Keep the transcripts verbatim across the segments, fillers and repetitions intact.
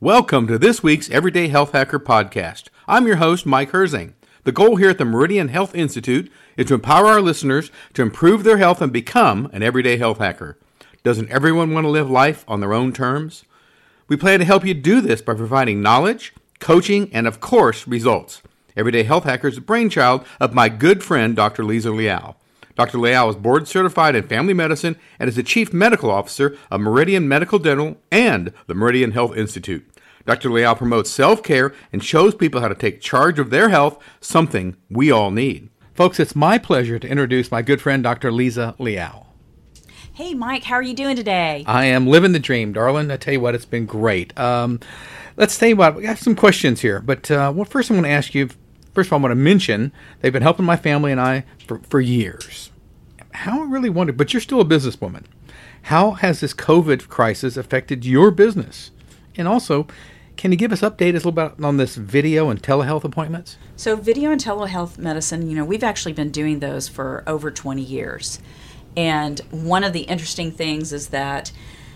Welcome to this week's Everyday Health Hacker podcast. I'm your host, Mike Herzing. The goal here at the Meridian Health Institute is to empower our listeners to improve their health and become an everyday health hacker. Doesn't everyone want to live life on their own terms? We plan to help you do this by providing knowledge, coaching, and of course, results. Everyday Health Hacker is the brainchild of my good friend, Doctor Lisa Leal. Doctor Leal is board certified in family medicine and is the chief medical officer of Meridian Medical Dental and the Meridian Health Institute. Doctor Leal promotes self-care and shows people how to take charge of their health, something we all need. Folks, it's my pleasure to introduce my good friend, Doctor Lisa Leal. Hey, Mike, how are you doing today? I am living the dream, darling. I tell you what, it's been great. Um, let's tell you what, we have some questions here. But uh, well, first I want to ask you, first of all, I want to mention they've been helping my family and I for, for years. How I really wondered, but you're still a businesswoman. How has this COVID crisis affected your business? And also, can you give us updates a little bit on this video and telehealth appointments? So video and telehealth medicine, you know, we've actually been doing those for over twenty years. And one of the interesting things is that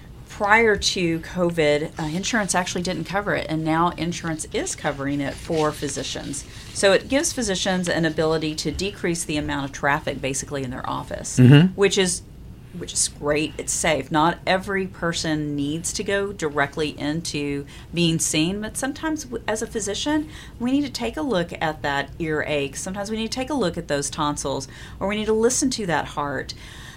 prior to COVID, uh, insurance actually didn't cover it, and now insurance is covering it for physicians. So it gives physicians an ability to decrease the amount of traffic basically in their office, mm-hmm. which is which is great. It's safe. Not every person needs to go directly into being seen, but sometimes as a physician, we need to take a look at that earache. Sometimes we need to take a look at those tonsils, or we need to listen to that heart.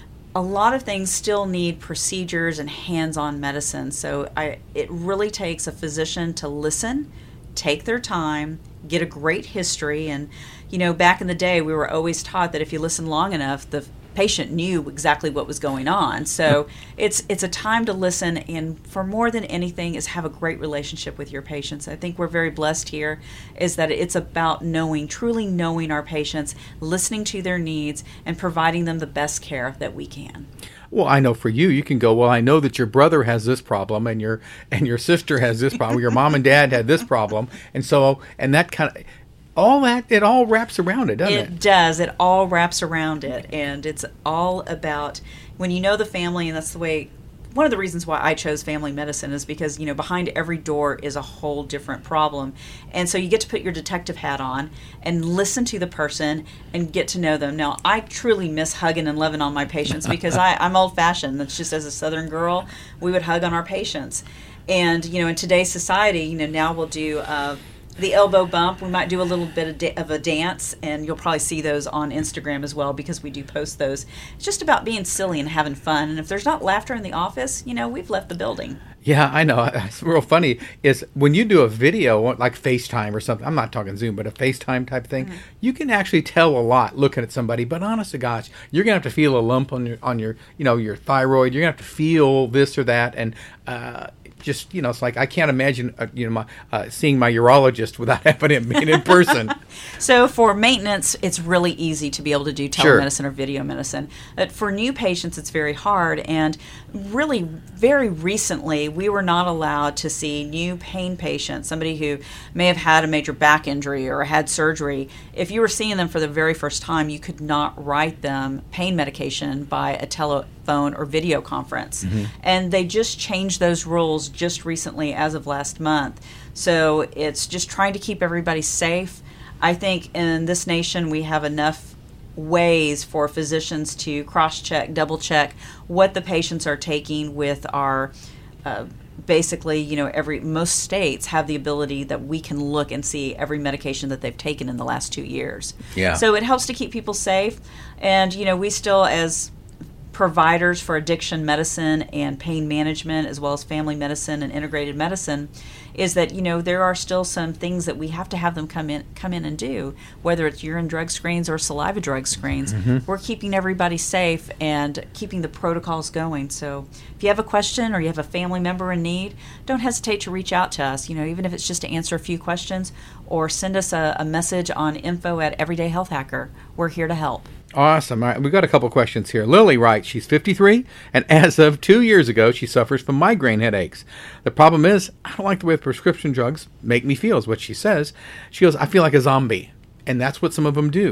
A lot of things still need procedures and hands-on medicine. So I, it really takes a physician to listen, take their time, get a great history. And, you know, back in the day, we were always taught that if you listen long enough, the patient knew exactly what was going on. So it's it's a time to listen, and for more than anything is have a great relationship with your patients. I think we're very blessed here is that it's about knowing, truly knowing our patients, listening to their needs, and providing them the best care that we can. Well, I know for you, you can go, well, I know that your brother has this problem and your and your sister has this problem, your mom and dad had this problem, and so, and that kind of, all that, it all wraps around it, doesn't it? It does. It all wraps around it. And it's all about when you know the family, and that's the way, one of the reasons why I chose family medicine is because, you know, behind every door is a whole different problem. And so you get to put your detective hat on and listen to the person and get to know them. Now, I truly miss hugging and loving on my patients because I, I'm old-fashioned. That's just as a Southern girl, we would hug on our patients. And, you know, in today's society, you know, now we'll do uh, the elbow bump. We might do a little bit of, da- of a dance, and you'll probably see those on Instagram as well because we do post those. It's just about being silly and having fun. And if there's not laughter in the office, you know, we've left the building. Yeah, I know. It's real funny is when you do a video like FaceTime or something, I'm not talking Zoom, but a FaceTime type thing, mm-hmm. you can actually tell a lot looking at somebody, but honest to gosh, you're going to have to feel a lump on your, on your, you know, your thyroid. You're going to have to feel this or that. And, uh, just, you know, it's like I can't imagine, uh, you know, my, uh, seeing my urologist without having him being in person. So for maintenance, it's really easy to be able to do telemedicine sure. or video medicine. But for new patients, it's very hard. And really, very recently, we were not allowed to see new pain patients, somebody who may have had a major back injury or had surgery. If you were seeing them for the very first time, you could not write them pain medication by a telephone or video conference. Mm-hmm. And they just changed those rules just recently as of last month. So it's just trying to keep everybody safe. I think in this nation we have enough ways for physicians to cross-check, double-check what the patients are taking with our uh, basically, you know, every most states have the ability that we can look and see every medication that they've taken in the last two years. Yeah. So it helps to keep people safe. And, you know, we still as providers for addiction medicine and pain management, as well as family medicine and integrated medicine, is that, you know, there are still some things that we have to have them come in come in and do, whether it's urine drug screens or saliva drug screens. Mm-hmm. We're keeping everybody safe and keeping the protocols going. So if you have a question or you have a family member in need, don't hesitate to reach out to us, you know, even if it's just to answer a few questions, or send us a, a message on info at Everyday Health Hacker. We're here to help. Awesome. All right, we've got a couple questions here. Lily writes, she's fifty-three, and as of two years ago, she suffers from migraine headaches. The problem is, I don't like the way prescription drugs make me feel, is what she says. She goes, I feel like a zombie, and that's what some of them do.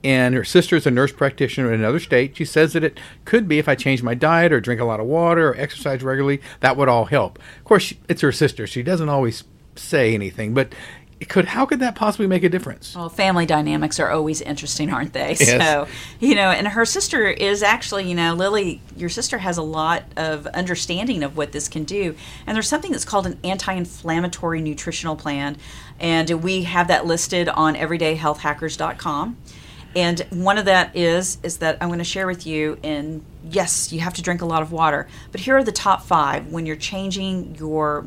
and her sister's a nurse practitioner in another state. She says that it could be if I change my diet or drink a lot of water or exercise regularly, that would all help. Of course, she, it's her sister. She doesn't always say anything, but it could. How could that possibly make a difference? Well, family dynamics are always interesting, aren't they? Yes. So, you know, and her sister is actually, you know, Lily, your sister has a lot of understanding of what this can do. And there's something that's called an anti-inflammatory nutritional plan. And we have that listed on everyday health hackers dot com. And one of that is, is that I'm going to share with you in, yes, you have to drink a lot of water. But here are the top five when you're changing your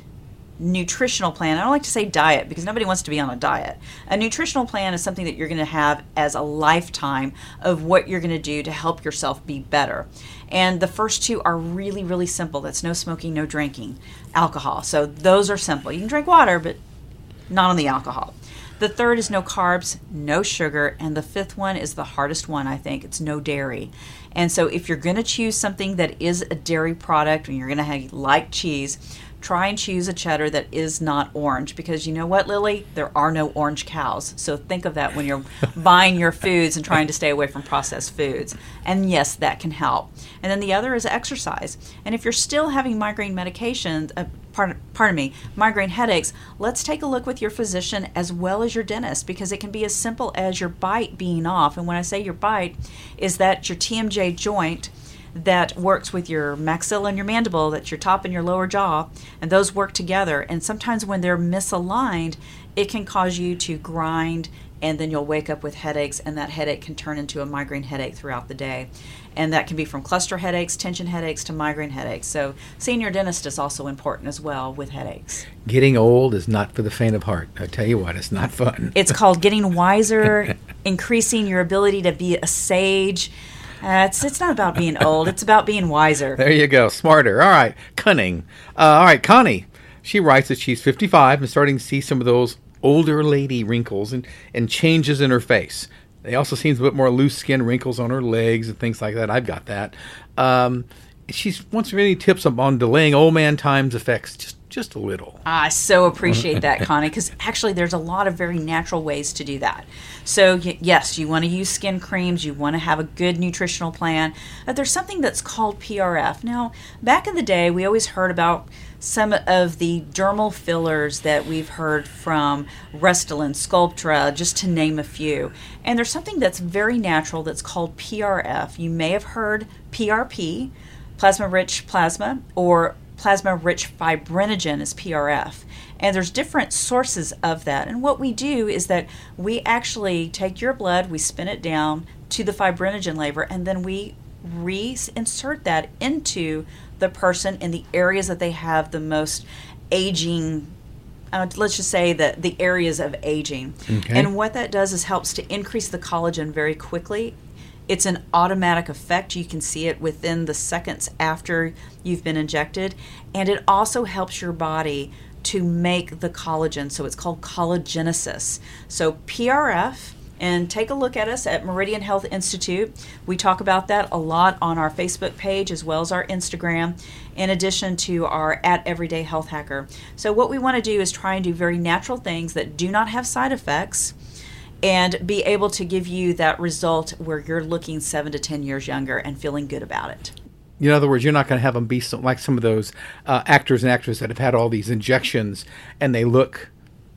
nutritional plan. I don't like to say diet because nobody wants to be on a diet. A nutritional plan is something that you're going to have as a lifetime of what you're going to do to help yourself be better. And the first two are really, really simple. That's no smoking, no drinking, alcohol. So those are simple. You can drink water, but not on the alcohol. The third is no carbs, no sugar, and the fifth one is the hardest one, I think. It's no dairy. And so if you're going to choose something that is a dairy product and you're going to have like cheese, try and choose a cheddar that is not orange, because you know what, Lily? There are no orange cows. So think of that when you're buying your foods and trying to stay away from processed foods. And yes, that can help. And then the other is exercise. And if you're still having migraine medication, uh, pardon, pardon me, migraine headaches, let's take a look with your physician as well as your dentist, because it can be as simple as your bite being off. And when I say your bite, is that your T M J joint that works with your maxilla and your mandible, that's your top and your lower jaw, and those work together. And sometimes when they're misaligned, it can cause you to grind, and then you'll wake up with headaches, and that headache can turn into a migraine headache throughout the day. And that can be from cluster headaches, tension headaches, to migraine headaches. So seeing your dentist is also important as well with headaches. Getting old is not for the faint of heart. I tell you what, it's not fun. It's called getting wiser, increasing your ability to be a sage. Uh, it's it's not about being old. It's about being wiser. There you go. Smarter. All right. Cunning. Uh, all right. Connie, she writes that she's fifty-five and starting to see some of those older lady wrinkles and, and changes in her face. They also seem a bit more loose skin wrinkles on her legs and things like that. I've got that. Um, she wants any tips on delaying old man time's effects just, just a little. I so appreciate that, Connie, because actually there's a lot of very natural ways to do that. So y- yes, you want to use skin creams. You want to have a good nutritional plan. Uh, there's something that's called P R F. Now, back in the day, we always heard about some of the dermal fillers that we've heard from Restylane, Sculptra, just to name a few. And there's something that's very natural that's called P R F. You may have heard P R P, plasma-rich plasma, or plasma-rich fibrinogen is P R F. And there's different sources of that. And what we do is that we actually take your blood, we spin it down to the fibrinogen layer, and then we reinsert that into the person in the areas that they have the most aging, uh, let's just say that the areas of aging. Okay. And what that does is helps to increase the collagen very quickly. It's an automatic effect. You can see it within the seconds after you've been injected. And it also helps your body to make the collagen. So it's called collagenesis. So P R F, and take a look at us at Meridian Health Institute. We talk about that a lot on our Facebook page as well as our Instagram, in addition to our at Everyday Health Hacker. So what we want to do is try and do very natural things that do not have side effects, and be able to give you that result where you're looking seven to ten years younger and feeling good about it. In other words, you're not going to have them be so, like some of those uh, actors and actresses that have had all these injections and they look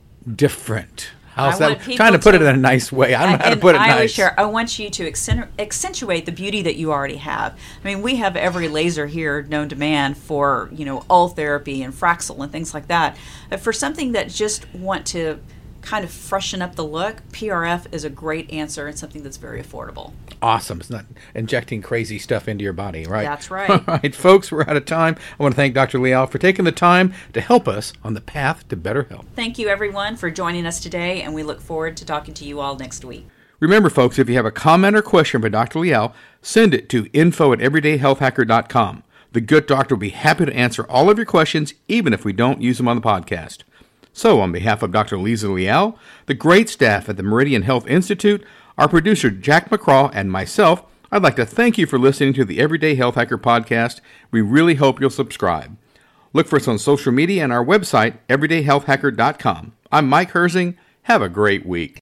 different. How's I that? want people Trying to put to- it in a nice way. I don't know how to And put it I always nice. share, I want you to accent- accentuate the beauty that you already have. I mean, we have every laser here known to man for, you know, oil therapy and Fraxel and things like that. But for something that just want to kind of freshen up the look, P R F is a great answer and something that's very affordable. Awesome. It's not injecting crazy stuff into your body, right? That's right. All right, folks, we're out of time. I want to thank Doctor Leal for taking the time to help us on the path to better health. Thank you, everyone, for joining us today, and we look forward to talking to you all next week. Remember, folks, if you have a comment or question for Doctor Leal, send it to info at everyday health hacker dot com. The good doctor will be happy to answer all of your questions, even if we don't use them on the podcast. So, on behalf of Doctor Lisa Leal, the great staff at the Meridian Health Institute, our producer Jack McCraw, and myself, I'd like to thank you for listening to the Everyday Health Hacker podcast. We really hope you'll subscribe. Look for us on social media and our website, everyday health hacker dot com. I'm Mike Herzing. Have a great week.